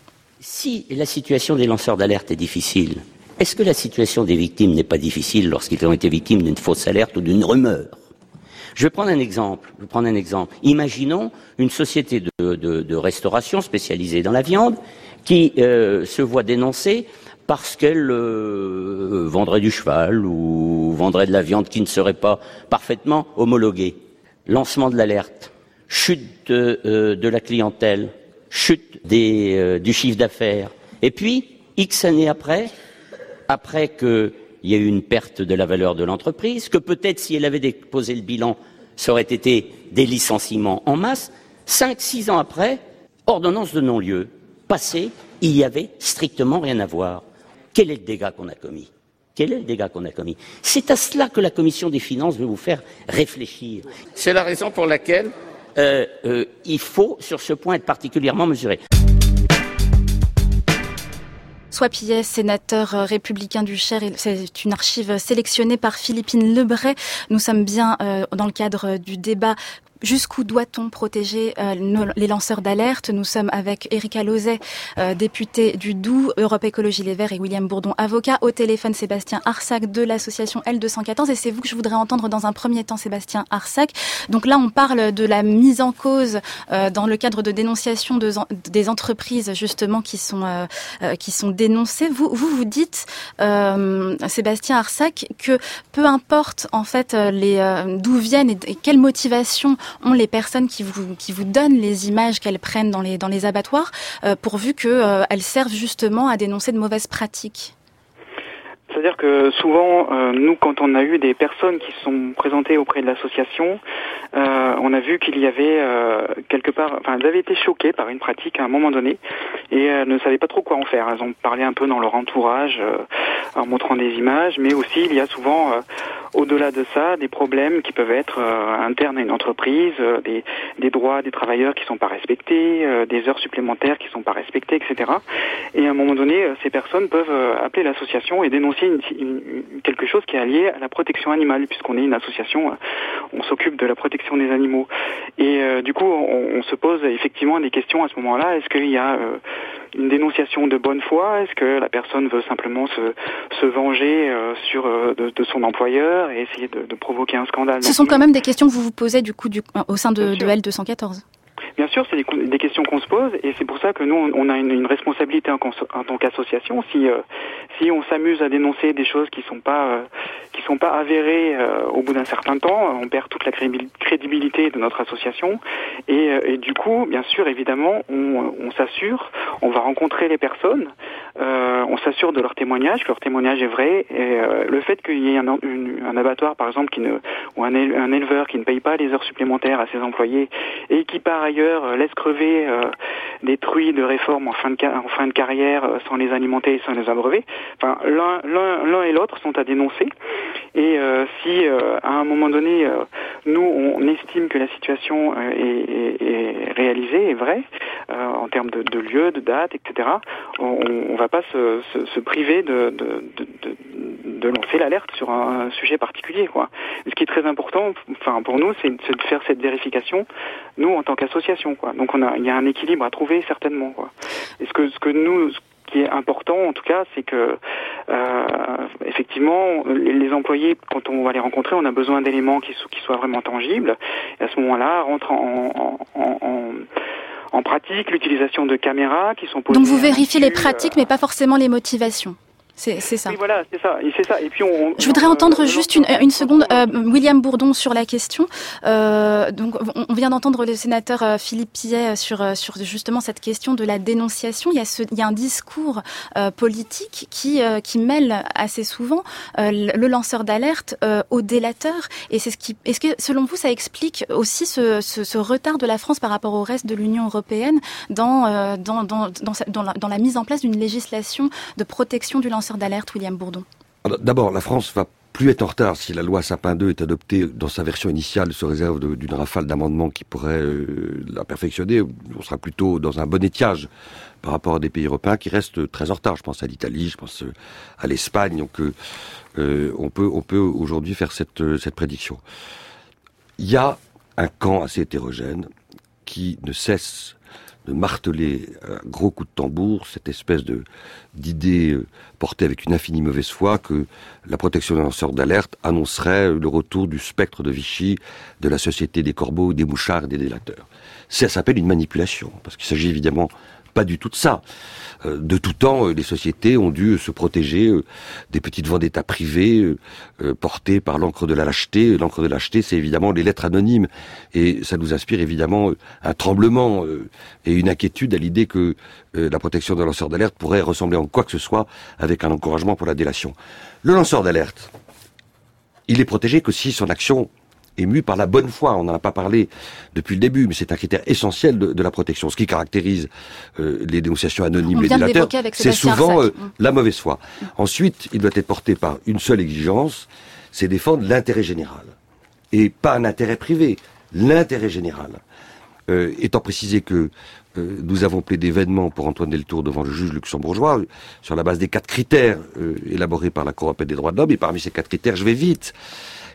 Si la situation des lanceurs d'alerte est difficile, est-ce que la situation des victimes n'est pas difficile lorsqu'ils ont été victimes d'une fausse alerte ou d'une rumeur ? Je vais prendre un exemple. Je vais prendre un exemple. Imaginons une société de, de, de restauration spécialisée dans la viande qui euh, se voit dénoncer parce qu'elle euh, vendrait du cheval ou vendrait de la viande qui ne serait pas parfaitement homologuée. Lancement de l'alerte, chute de, euh, de la clientèle, chute des, euh, du chiffre d'affaires. Et puis, X années après, après qu'il y ait eu une perte de la valeur de l'entreprise, que peut-être si elle avait déposé le bilan, ça aurait été des licenciements en masse, cinq, six ans après, ordonnance de non-lieu. Passé, il y avait strictement rien à voir. Quel est le dégât qu'on a commis ? Quel est le dégât qu'on a commis ? C'est à cela que la Commission des finances veut vous faire réfléchir. C'est la raison pour laquelle euh, euh, il faut, sur ce point, être particulièrement mesuré. François Pillet, sénateur républicain du Cher, c'est une archive sélectionnée par Philippine Lebray. Nous sommes bien euh, dans le cadre du débat Jusqu'où doit-on protéger euh, nos, les lanceurs d'alerte? Nous sommes avec Erika Lozet, euh, députée du Doubs, Europe Écologie Les Verts, et William Bourdon, avocat. Au téléphone, Sébastien Arsac de l'association L deux cent quatorze. Et c'est vous que je voudrais entendre dans un premier temps, Sébastien Arsac. Donc là, on parle de la mise en cause euh, dans le cadre de dénonciation de, des entreprises justement qui sont euh, euh, qui sont dénoncées. Vous vous, vous dites, euh, Sébastien Arsac, que peu importe en fait les euh, d'où viennent et, et quelle motivation ont les personnes qui vous qui vous donnent les images qu'elles prennent dans les dans les abattoirs, euh, pourvu que euh, elles servent justement à dénoncer de mauvaises pratiques. C'est-à-dire que souvent, euh, nous, quand on a eu des personnes qui sont présentées auprès de l'association, euh, on a vu qu'il y avait euh, quelque part, enfin, elles avaient été choquées par une pratique à un moment donné et elles ne savaient pas trop quoi en faire. Elles ont parlé un peu dans leur entourage euh, en montrant des images, mais aussi il y a souvent, euh, au-delà de ça, des problèmes qui peuvent être euh, internes à une entreprise, euh, des, des droits des travailleurs qui sont pas respectés, euh, des heures supplémentaires qui sont pas respectées, et cetera. Et à un moment donné, euh, ces personnes peuvent euh, appeler l'association et dénoncer Une, une, quelque chose qui est lié à la protection animale, puisqu'on est une association, on s'occupe de la protection des animaux. Et euh, du coup, on, on se pose effectivement des questions à ce moment-là. Est-ce qu'il y a euh, une dénonciation de bonne foi? Est-ce que la personne veut simplement se, se venger euh, sur euh, de, de son employeur et essayer de, de provoquer un scandale? Ce sont quand même des questions que vous vous posez du coup du, au sein de, de L deux cent quatorze. Bien sûr, c'est des, des questions qu'on se pose et c'est pour ça que nous, on a une, une responsabilité en, en tant qu'association. Si, euh, si on s'amuse à dénoncer des choses qui sont pas, euh, qui sont pas avérées euh, au bout d'un certain temps, on perd toute la crédibilité de notre association et, euh, et du coup, bien sûr, évidemment, on, on s'assure, on va rencontrer les personnes, euh, on s'assure de leur témoignage, que leur témoignage est vrai et euh, le fait qu'il y ait un, une, un abattoir, par exemple, qui ne, ou un, un éleveur qui ne paye pas les heures supplémentaires à ses employés et qui, par ailleurs, laisse crever euh, des truies de réforme en fin de, en fin de carrière euh, sans les alimenter et sans les abreuver. Enfin, l'un, l'un, l'un et l'autre sont à dénoncer. Et euh, si, euh, à un moment donné, euh, nous, on estime que la situation euh, est, est, est réalisée, est vraie, euh, en termes de, de lieu, de date, et cetera, on ne va pas se, se, se priver de, de, de, de, de lancer l'alerte sur un sujet particulier, quoi. Ce qui est très important, enfin, pour nous, c'est, c'est de faire cette vérification, nous, en tant qu'association, quoi. Donc, on a, il y a un équilibre à trouver, certainement, quoi. Et ce que, ce que nous, ce qui est important, en tout cas, c'est que, euh, effectivement, les, les employés, quand on va les rencontrer, on a besoin d'éléments qui, so- qui soient vraiment tangibles. Et à ce moment-là, rentre en, en, en, en En pratique, l'utilisation de caméras qui sont posées. Donc vous vérifiez les pratiques, euh... mais pas forcément les motivations. C'est, c'est ça. Oui, voilà, c'est ça. Et c'est ça. Et puis on. Je voudrais on, entendre euh, juste une, une seconde, euh, William Bourdon sur la question. Euh, donc, on vient d'entendre le sénateur euh, Philippe Pillet sur sur justement cette question de la dénonciation. Il y a ce, il y a un discours euh, politique qui euh, qui mêle assez souvent euh, le lanceur d'alerte euh, au délateur. Et c'est ce qui. Est-ce que selon vous, ça explique aussi ce, ce, ce retard de la France par rapport au reste de l'Union européenne dans euh, dans dans dans, dans, la, dans la mise en place d'une législation de protection du lanceur d'alerte, William Bourdon? D'abord, la France va plus être en retard si la loi Sapin deux est adoptée dans sa version initiale, sous réserve de, d'une rafale d'amendements qui pourrait euh, la perfectionner. On sera plutôt dans un bon étiage par rapport à des pays européens qui restent très en retard. Je pense à l'Italie, je pense à l'Espagne. Donc, euh, on peut, on peut aujourd'hui faire cette, cette prédiction. Il y a un camp assez hétérogène qui ne cesse de marteler un gros coup de tambour cette espèce de d'idée euh, portée avec une infinie mauvaise foi que la protection des lanceurs d'alerte annoncerait le retour du spectre de Vichy, de la société des corbeaux, des mouchards et des délateurs. Ça s'appelle une manipulation, parce qu'il s'agit évidemment pas du tout de ça. Euh, de tout temps, euh, les sociétés ont dû se protéger euh, des petites vendettas privées euh, euh, portées par l'encre de la lâcheté. L'encre de la lâcheté, c'est évidemment les lettres anonymes. Et ça nous inspire évidemment euh, un tremblement euh, et une inquiétude à l'idée que euh, la protection d'un lanceur d'alerte pourrait ressembler en quoi que ce soit avec un encouragement pour la délation. Le lanceur d'alerte, il est protégé que si son action ému par la bonne foi. On n'en a pas parlé depuis le début, mais c'est un critère essentiel de, de la protection. Ce qui caractérise euh, les dénonciations anonymes et délateurs, c'est souvent euh, la mauvaise foi. Ensuite, il doit être porté par une seule exigence, c'est défendre l'intérêt général. Et pas un intérêt privé, l'intérêt général. Euh, étant précisé que euh, nous avons plaidé vainement pour Antoine Deltour devant le juge luxembourgeois, sur la base des quatre critères euh, élaborés par la Cour européenne des droits de l'homme, et parmi ces quatre critères, je vais vite,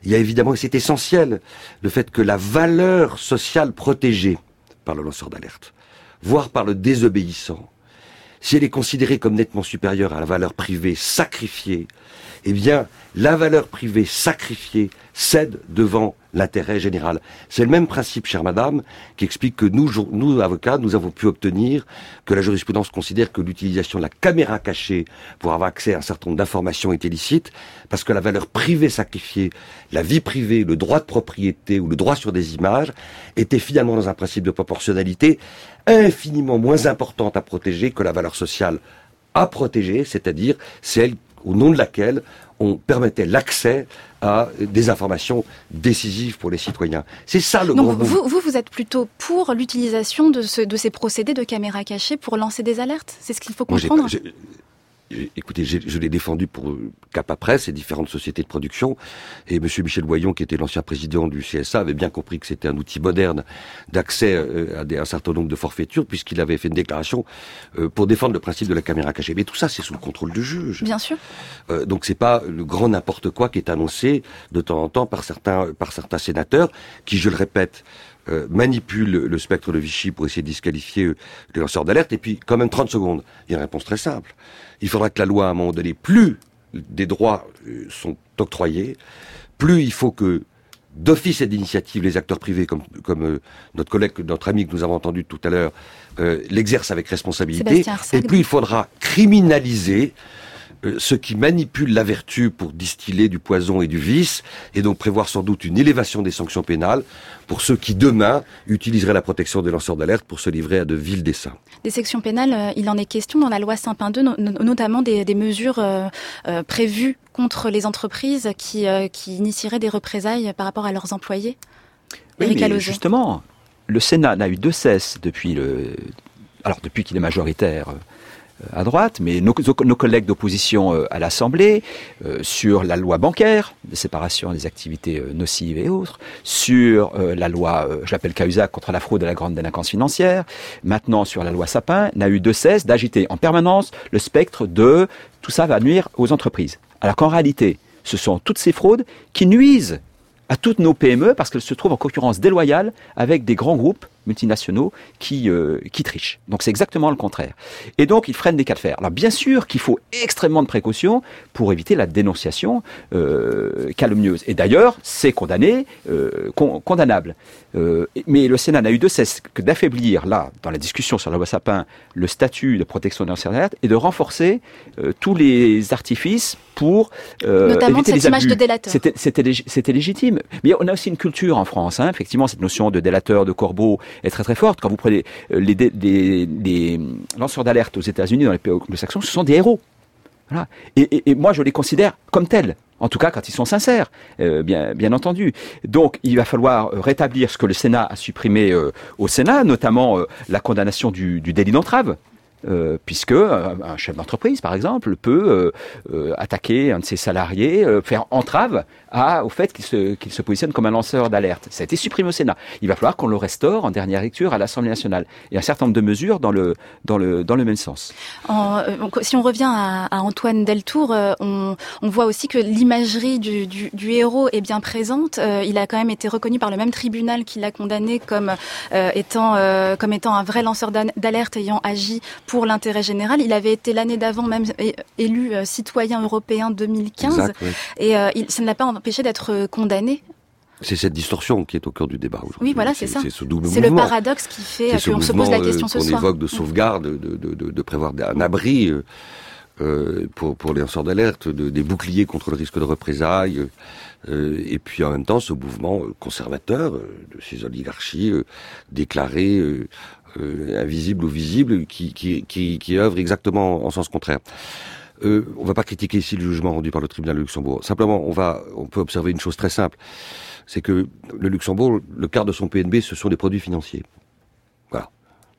il y a évidemment, et c'est essentiel, le fait que la valeur sociale protégée par le lanceur d'alerte, voire par le désobéissant, si elle est considérée comme nettement supérieure à la valeur privée sacrifiée, eh bien, la valeur privée sacrifiée cède devant l'intérêt général. C'est le même principe, chère madame, qui explique que nous, nous, avocats, nous avons pu obtenir que la jurisprudence considère que l'utilisation de la caméra cachée pour avoir accès à un certain nombre d'informations est illicite, parce que la valeur privée sacrifiée, la vie privée, le droit de propriété ou le droit sur des images, était finalement dans un principe de proportionnalité infiniment moins importante à protéger que la valeur sociale à protéger, c'est-à-dire celle au nom de laquelle on permettait l'accès à des informations décisives pour les citoyens. C'est ça le Donc gros vous, vous, vous êtes plutôt pour l'utilisation de, ce, de ces procédés de caméra cachée pour lancer des alertes? C'est ce qu'il faut comprendre? Moi, j'ai pas, j'ai... Écoutez, je l'ai défendu pour Capa Presse et différentes sociétés de production. Et Monsieur Michel Boyon, qui était l'ancien président du C S A, avait bien compris que c'était un outil moderne d'accès à des, un certain nombre de forfaitures, puisqu'il avait fait une déclaration pour défendre le principe de la caméra cachée. Mais tout ça, c'est sous le contrôle du juge. Bien sûr. Euh, donc c'est pas le grand n'importe quoi qui est annoncé de temps en temps par certains, par certains sénateurs, qui, je le répète, Euh, manipule le spectre de Vichy pour essayer de disqualifier euh, les lanceurs d'alerte. Et puis, quand même, trente secondes. Il y a une réponse très simple. Il faudra que la loi, à un moment donné, plus des droits euh, sont octroyés, plus il faut que, d'office et d'initiative, les acteurs privés, comme, comme euh, notre collègue, notre ami que nous avons entendu tout à l'heure, euh, l'exercent avec responsabilité. Et plus il faudra criminaliser Euh, ceux qui manipulent la vertu pour distiller du poison et du vice, et donc prévoir sans doute une élévation des sanctions pénales pour ceux qui, demain, utiliseraient la protection des lanceurs d'alerte pour se livrer à de vils desseins. Des sections pénales, euh, il en est question dans la loi Sapin deux, no- notamment des, des mesures euh, euh, prévues contre les entreprises qui, euh, qui initieraient des représailles par rapport à leurs employés. Oui, Éric mais Alauzet. justement, le Sénat n'a eu de cesse depuis le, alors depuis qu'il est majoritaire à droite, mais nos, nos collègues d'opposition à l'Assemblée, euh, sur la loi bancaire, de séparation des activités euh, nocives et autres, sur euh, la loi, euh, je l'appelle Cahuzac, contre la fraude et la grande délinquance financière, maintenant sur la loi Sapin, n'a eu de cesse d'agiter en permanence le spectre de tout ça va nuire aux entreprises. Alors qu'en réalité, ce sont toutes ces fraudes qui nuisent à toutes nos P M E parce qu'elles se trouvent en concurrence déloyale avec des grands groupes multinationaux qui, euh, qui trichent. Donc c'est exactement le contraire. Et donc ils freinent des cas de fer. Alors bien sûr qu'il faut extrêmement de précautions pour éviter la dénonciation euh, calomnieuse. Et d'ailleurs, c'est condamné, euh, con, condamnable. Euh, mais le Sénat n'a eu de cesse que d'affaiblir, là, dans la discussion sur la loi Sapin, le statut de protection des lanceurs d'alerte et de renforcer euh, tous les artifices pour euh, notamment éviter cette les image abus. de délateur. C'était, c'était, lég- c'était légitime. Mais on a aussi une culture en France, hein, effectivement, cette notion de délateur, de corbeau est très très forte. Quand vous prenez les, les, les, les lanceurs d'alerte aux États-Unis, dans les pays anglo-saxons, ce sont des héros. Voilà. Et, et, et moi, je les considère comme tels. En tout cas, quand ils sont sincères, euh, bien, bien entendu. Donc, il va falloir rétablir ce que le Sénat a supprimé euh, au Sénat, notamment euh, la condamnation du, du délit d'entrave. Euh, puisque euh, un chef d'entreprise, par exemple, peut euh, euh, attaquer un de ses salariés, euh, faire entrave à, au fait qu'il se, qu'il se positionne comme un lanceur d'alerte. Ça a été supprimé au Sénat. Il va falloir qu'on le restaure en dernière lecture à l'Assemblée nationale. Et un certain nombre de mesures dans le, dans le, dans le même sens. En, euh, si on revient à, à Antoine Deltour, euh, on, on voit aussi que l'imagerie du, du, du héros est bien présente. Euh, il a quand même été reconnu par le même tribunal qui l'a condamné comme, euh, étant, euh, comme étant un vrai lanceur d'alerte ayant agi pour l'intérêt général. Il avait été l'année d'avant même élu euh, citoyen européen deux mille quinze. Exact, oui. Et euh, il, ça ne l'a pas empêché d'être condamné. C'est cette distorsion qui est au cœur du débat aujourd'hui. Oui, voilà, c'est, c'est ça. C'est ce double c'est mouvement. le paradoxe qui fait qu'on se pose la question ce qu'on soir. On évoque de sauvegarde, de, de, de, de prévoir un abri euh, pour, pour les lanceurs d'alerte, de, des boucliers contre le risque de représailles. Euh, et puis en même temps, ce mouvement conservateur euh, de ces oligarchies euh, déclarées euh, euh, invisibles ou visibles, qui, qui, qui, qui œuvrent exactement en sens contraire. Euh, on ne va pas critiquer ici le jugement rendu par le tribunal de Luxembourg. Simplement, on va, on peut observer une chose très simple, c'est que le Luxembourg, le quart de son P N B, ce sont des produits financiers. Voilà.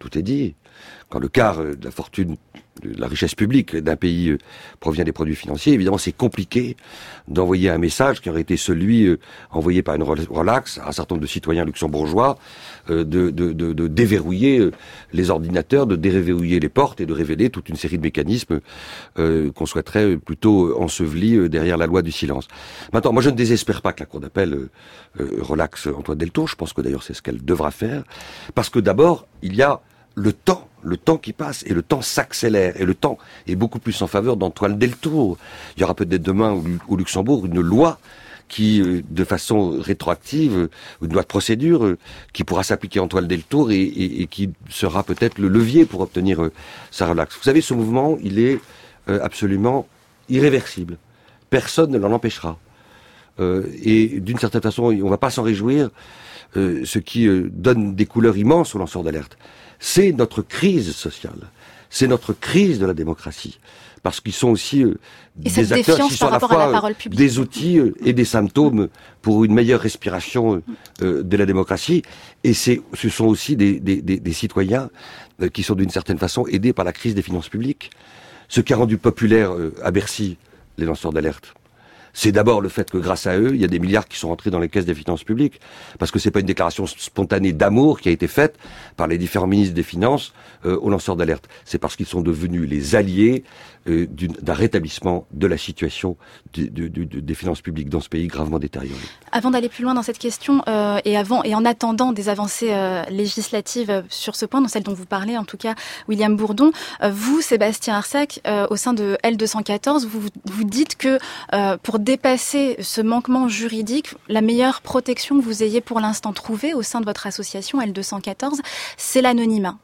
tout est dit. Quand le quart de la fortune, de la richesse publique d'un pays provient des produits financiers, évidemment, c'est compliqué d'envoyer un message qui aurait été celui euh, envoyé par une relax à un certain nombre de citoyens luxembourgeois, euh, de, de, de, de déverrouiller euh, les ordinateurs, de déverrouiller les portes et de révéler toute une série de mécanismes euh, qu'on souhaiterait plutôt ensevelis euh, derrière la loi du silence. Maintenant, moi, je ne désespère pas que la Cour d'appel euh, euh, relaxe Antoine Deltour. Je pense que d'ailleurs, c'est ce qu'elle devra faire. Parce que d'abord, il y a le temps, le temps qui passe, et le temps s'accélère, et le temps est beaucoup plus en faveur d'Antoine Deltour. Il y aura peut-être demain au Luxembourg une loi qui, de façon rétroactive, une loi de procédure, qui pourra s'appliquer à Antoine Deltour et, et, et qui sera peut-être le levier pour obtenir sa relaxe. Vous savez, ce mouvement, il est absolument irréversible. Personne ne l'en empêchera. Euh, et d'une certaine façon, on ne va pas s'en réjouir, euh, ce qui euh, donne des couleurs immenses aux lanceurs d'alerte. C'est notre crise sociale, c'est notre crise de la démocratie, parce qu'ils sont aussi euh, des acteurs qui sont à la fois à la des outils euh, et des symptômes pour une meilleure respiration euh, de la démocratie, et c'est, ce sont aussi des, des, des, des citoyens euh, qui sont d'une certaine façon aidés par la crise des finances publiques. Ce qui a rendu populaire euh, à Bercy les lanceurs d'alerte, c'est d'abord le fait que grâce à eux, il y a des milliards qui sont rentrés dans les caisses des finances publiques. Parce que c'est pas une déclaration spontanée d'amour qui a été faite par les différents ministres des Finances euh, aux lanceurs d'alerte. C'est parce qu'ils sont devenus les alliés euh, d'un rétablissement de la situation du, du, du, des finances publiques dans ce pays gravement détérioré. Avant d'aller plus loin dans cette question, euh, et avant et en attendant des avancées euh, législatives sur ce point, dans celle dont vous parlez, en tout cas, William Bourdon, euh, vous, Sébastien Arsac, euh, au sein de L deux cent quatorze, vous, vous dites que euh, pour dépasser ce manquement juridique, la meilleure protection que vous ayez pour l'instant trouvée au sein de votre association L deux cent quatorze, c'est l'anonymat.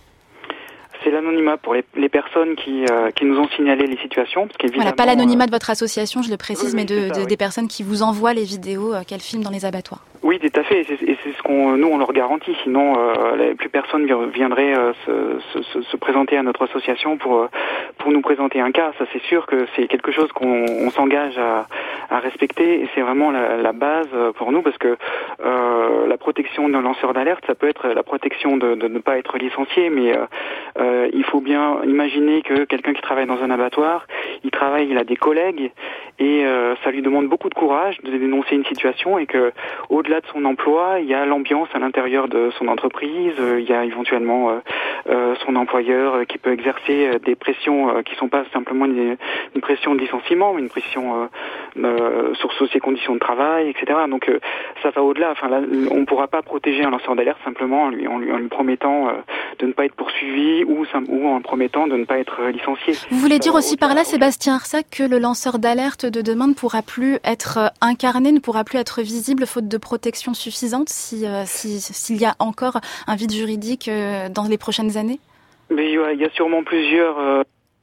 C'est l'anonymat pour les, les personnes qui, euh, qui nous ont signalé les situations. Parce qu'évidemment, voilà, pas l'anonymat de votre association, je le précise, oui, oui, mais de, ça, de, oui. des personnes qui vous envoient les vidéos euh, qu'elles filment dans les abattoirs. Oui, tout à fait. Et c'est, et c'est ce qu'on, nous, on leur garantit. Sinon, euh, plus personne viendrait euh, se, se, se présenter à notre association pour pour nous présenter un cas. Ça, c'est sûr que c'est quelque chose qu'on on s'engage à, à respecter. Et c'est vraiment la, la base pour nous, parce que euh, la protection d'un lanceur d'alerte, ça peut être la protection de, de ne pas être licencié, mais euh, euh, il faut bien imaginer que quelqu'un qui travaille dans un abattoir, il travaille, il a des collègues, et euh, ça lui demande beaucoup de courage de dénoncer une situation, et que au-delà de son emploi, il y a l'ambiance à l'intérieur de son entreprise, euh, il y a éventuellement euh, euh, son employeur euh, qui peut exercer euh, des pressions euh, qui sont pas simplement une, une pression de licenciement, mais une pression euh, euh, sur, sur ses conditions de travail, et cetera. Donc euh, ça va au-delà. Enfin, là, on ne pourra pas protéger un lanceur d'alerte simplement en lui, en lui, en lui promettant euh, de ne pas être poursuivi ou, ou en promettant de ne pas être licencié. Vous voulez dire euh, aussi par là, Sébastien Arsac, que le lanceur d'alerte de demain ne pourra plus être incarné, ne pourra plus être visible faute de protection suffisante si, euh, si, s'il y a encore un vide juridique euh, dans les prochaines années? Mais il y a sûrement plusieurs... Euh...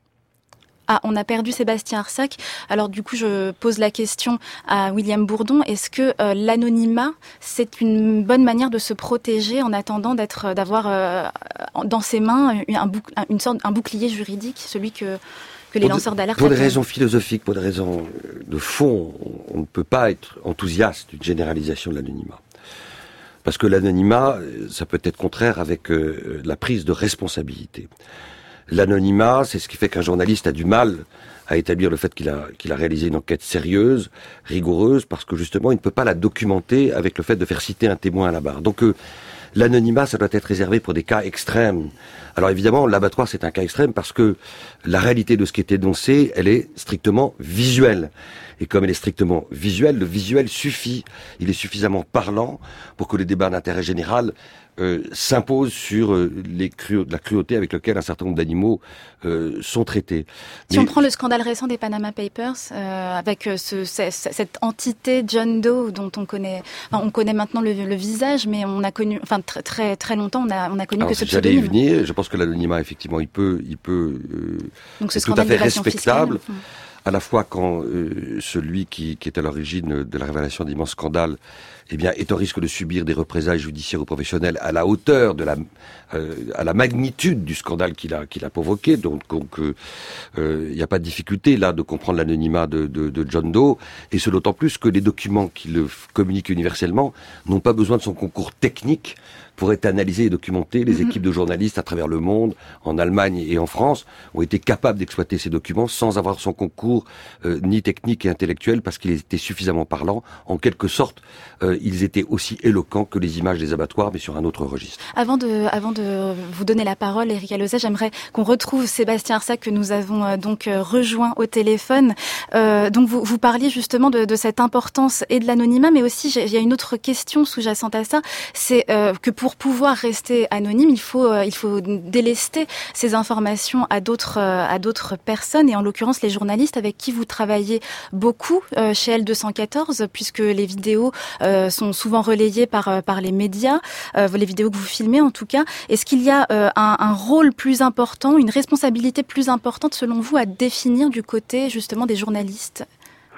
Ah, on a perdu Sébastien Arsac. Alors du coup, je pose la question à William Bourdon. Est-ce que euh, l'anonymat, c'est une bonne manière de se protéger en attendant d'être, d'avoir euh, dans ses mains un, bouc, une sorte, un bouclier juridique, celui que, que les pour lanceurs d'alerte... Pour des raisons philosophiques, pour des raisons de fond, on ne peut pas être enthousiaste d'une généralisation de l'anonymat. Parce que l'anonymat, ça peut être contraire avec euh, la prise de responsabilité. L'anonymat, c'est ce qui fait qu'un journaliste a du mal à établir le fait qu'il a, qu'il a réalisé une enquête sérieuse, rigoureuse, parce que justement, il ne peut pas la documenter avec le fait de faire citer un témoin à la barre. Donc, euh, l'anonymat, ça doit être réservé pour des cas extrêmes. Alors évidemment, l'abattoir, c'est un cas extrême parce que la réalité de ce qui est énoncé, elle est strictement visuelle. Et comme elle est strictement visuelle, le visuel suffit. Il est suffisamment parlant pour que le débat d'intérêt général euh, s'impose sur euh, les cru- la cruauté avec laquelle un certain nombre d'animaux euh, sont traités. Si Mais... on prend le scandale récent des Panama Papers, euh, avec ce, ce, cette entité John Doe dont on connaît, enfin, on connaît maintenant le, le visage, mais on a connu, enfin très très, très longtemps, on a, on a connu Alors, que ce pseudonyme. J'allais y venir. Je pense que l'anonymat, effectivement, il peut, il peut, euh, Donc, ce est tout à fait respectable. Fiscale. À la fois quand euh, celui qui, qui est à l'origine de la révélation d'immenses scandales, eh bien, est au risque de subir des représailles judiciaires ou professionnelles à la hauteur de la, euh, à la magnitude du scandale qu'il a, qu'il a provoqué. Donc, donc, il euh, n'y a pas de difficulté là de comprendre l'anonymat de, de, de John Doe, et ce d'autant plus que les documents qui le communiquent universellement n'ont pas besoin de son concours technique pour être analysés et documentés. Les mmh. équipes de journalistes à travers le monde, en Allemagne et en France, ont été capables d'exploiter ces documents sans avoir son concours euh, ni technique et intellectuel, parce qu'ils étaient suffisamment parlants. En quelque sorte, euh, ils étaient aussi éloquents que les images des abattoirs, mais sur un autre registre. Avant de, avant de vous donner la parole, Éric Alauzet, j'aimerais qu'on retrouve Sébastien Arsac, que nous avons euh, donc euh, rejoint au téléphone. Euh, donc vous, vous parliez justement de, de cette importance et de l'anonymat, mais aussi il y a une autre question sous-jacente à ça, c'est euh, que pour pouvoir rester anonyme, il faut euh, il faut délester ces informations à d'autres euh, à d'autres personnes, et en l'occurrence les journalistes avec qui vous travaillez beaucoup euh, chez L deux cent quatorze, puisque les vidéos euh, sont souvent relayées par euh, par les médias, euh, les vidéos que vous filmez en tout cas. Est-ce qu'il y a euh, un, un rôle plus important, une responsabilité plus importante selon vous à définir du côté justement des journalistes?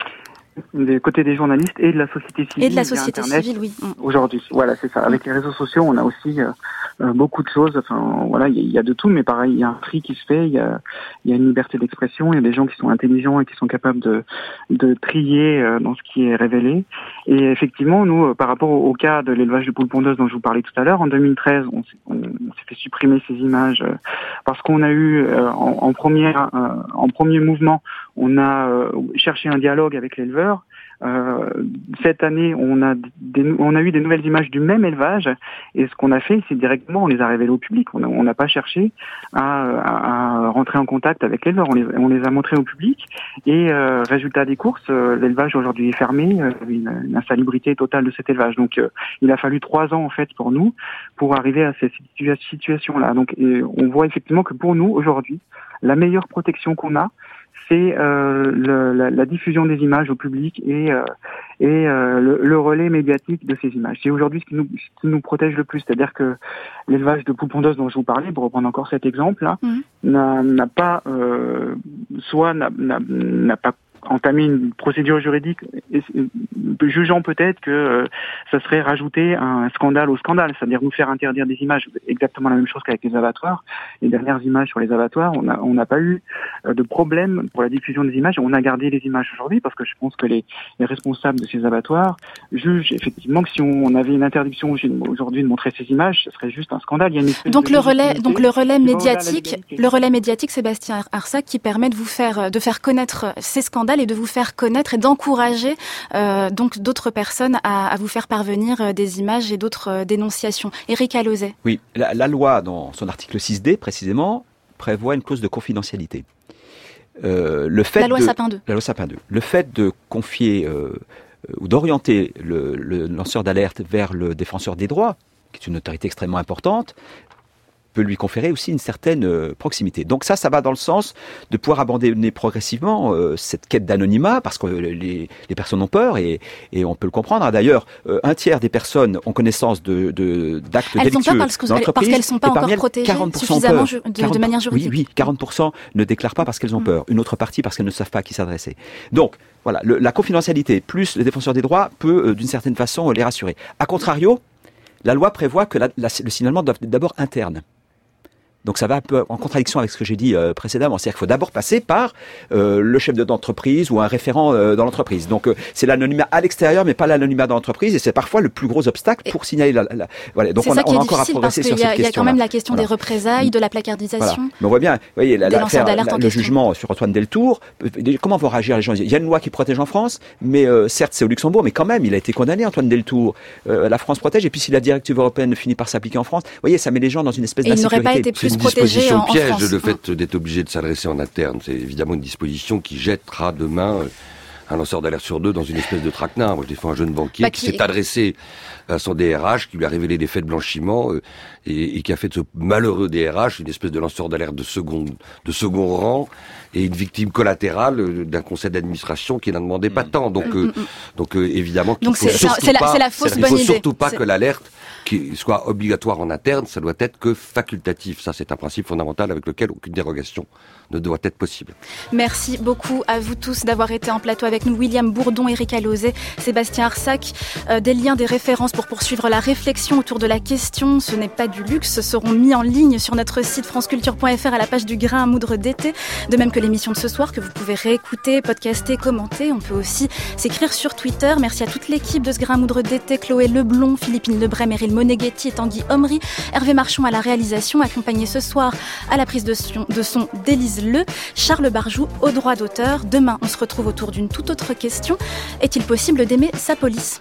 Des côtés des journalistes et de la société civile. Et de la société civile, oui. Aujourd'hui, voilà, c'est ça. Avec les réseaux sociaux, on a aussi euh, euh, beaucoup de choses. Enfin, voilà, il y, y a de tout, mais pareil, il y a un tri qui se fait. Il y a, il y a une liberté d'expression. Il y a des gens qui sont intelligents et qui sont capables de, de trier euh, dans ce qui est révélé. Et effectivement, nous, euh, par rapport au, au cas de l'élevage de poules pondeuses dont je vous parlais tout à l'heure, en deux mille treize, on, on, on s'est fait supprimer ces images euh, parce qu'on a eu euh, en, en première, euh, en premier mouvement, on a euh, cherché un dialogue avec l'éleveur. Euh, cette année, on a des, on a eu des nouvelles images du même élevage, et ce qu'on a fait, c'est directement, on les a révélées au public. On n'a pas cherché à, à, à rentrer en contact avec l'éleveur. On les, on les a montrés au public, et euh, résultat des courses, euh, l'élevage aujourd'hui est fermé, euh, une, une insalubrité totale de cet élevage. Donc, euh, il a fallu trois ans en fait pour nous pour arriver à cette situation-là. Donc, et on voit effectivement que pour nous aujourd'hui, la meilleure protection qu'on a, c'est euh, le, la, la diffusion des images au public et, euh, et euh, le, le relais médiatique de ces images. C'est aujourd'hui ce qui nous, ce qui nous protège le plus. C'est-à-dire que l'élevage de poules pondeuses dont je vous parlais, pour reprendre encore cet exemple-là, mmh. n'a, n'a pas, euh, soit n'a, n'a, n'a pas entamer une procédure juridique jugeant peut-être que euh, ça serait rajouter un scandale au scandale, c'est-à-dire nous faire interdire des images, exactement la même chose qu'avec les abattoirs. Les dernières images sur les abattoirs, on n'a on n'a pas eu euh, de problème pour la diffusion des images. On a gardé les images aujourd'hui parce que je pense que les, les responsables de ces abattoirs jugent effectivement que si on, on avait une interdiction aujourd'hui de montrer ces images, ce serait juste un scandale. Il y a une donc le relais, donc le relais médiatique, le relais médiatique, Sébastien Arsac, qui permet de vous faire, de faire connaître ces scandales et de vous faire connaître et d'encourager euh, donc d'autres personnes à, à vous faire parvenir des images et d'autres euh, dénonciations. Éric Alauzet. Oui, la, la loi, dans son article six D précisément, prévoit une clause de confidentialité. Euh, le fait la loi de, Sapin deux. La loi Sapin deux. Le fait de confier euh, ou d'orienter le, le lanceur d'alerte vers le défenseur des droits, qui est une autorité extrêmement importante, peut lui conférer aussi une certaine euh, proximité. Donc ça, ça va dans le sens de pouvoir abandonner progressivement euh, cette quête d'anonymat, parce que les, les personnes ont peur, et, et on peut le comprendre. D'ailleurs, euh, un tiers des personnes ont connaissance de, de, d'actes elles délictueux sont pas parce, que, dans l'entreprise, parce qu'elles ne sont pas encore protégées suffisamment de, quarante, de manière juridique. Oui, oui, quarante pour cent ne déclarent pas parce qu'elles ont mmh. peur. Une autre partie parce qu'elles ne savent pas à qui s'adresser. Donc, voilà, le, la confidentialité plus le défenseur des droits peut, euh, d'une certaine façon, les rassurer. A contrario, la loi prévoit que la, la, le signalement doit être d'abord interne. Donc ça va un peu en contradiction avec ce que j'ai dit euh, précédemment. C'est-à-dire qu'il faut d'abord passer par euh, le chef d'entreprise ou un référent euh, dans l'entreprise. Donc euh, c'est l'anonymat à l'extérieur, mais pas l'anonymat dans l'entreprise. Et c'est parfois le plus gros obstacle pour signaler la... la voilà. Donc c'est on ça a, qui on est a encore à progresser sur cette question. Il y a quand même la question voilà. des représailles, de la placardisation. Voilà. Mais on voit bien, vous voyez, la, l'affaire, la, le question. Jugement sur Antoine Deltour. Comment vont réagir les gens ? Il y a une loi qui protège en France, mais euh, certes c'est au Luxembourg, mais quand même il a été condamné, Antoine Deltour. Euh, la France protège, et puis si la directive européenne finit par s'appliquer en France, vous voyez, ça met les gens dans une espèce et d'insécurité. Il n'aurait pas été plus protégé en piège, France. Le fait d'être obligé de s'adresser en interne, c'est évidemment une disposition qui jettera demain un lanceur d'alerte sur deux dans une espèce de traquenard. Moi, je défends un jeune banquier bah, qui, qui s'est adressé à son D R H, qui lui a révélé des faits de blanchiment euh, et, et qui a fait de ce malheureux D R H une espèce de lanceur d'alerte de second, de second rang et une victime collatérale euh, d'un conseil d'administration qui n'en demandait pas tant. Donc, euh, donc euh, évidemment, qu'il donc faut c'est, surtout c'est, pas, la, c'est la fausse c'est, bonne il faut idée. surtout pas c'est... que l'alerte qui soit obligatoire en interne, ça doit être que facultatif. Ça, c'est un principe fondamental avec lequel aucune dérogation ne doit être possible. Merci beaucoup à vous tous d'avoir été en plateau avec nous. William Bourdon, Éric Alauzet, Sébastien Arsac. Euh, des liens, des références pour poursuivre la réflexion autour de la question. Ce n'est pas du luxe, seront mis en ligne sur notre site franceculture point f r à la page du grain à moudre d'été. De même que l'émission de ce soir que vous pouvez réécouter, podcaster, commenter. On peut aussi s'écrire sur Twitter. Merci à toute l'équipe de ce grain à moudre d'été. Chloé Leblond, Philippine Lebray, Meryl Moneghetti et Tanguy Omri, Hervé Marchon à la réalisation, accompagné ce soir à la prise de son, de son d'Élise Le, Charles Barjou au droit d'auteur. Demain, on se retrouve autour d'une toute autre question. Est-il possible d'aimer sa police ?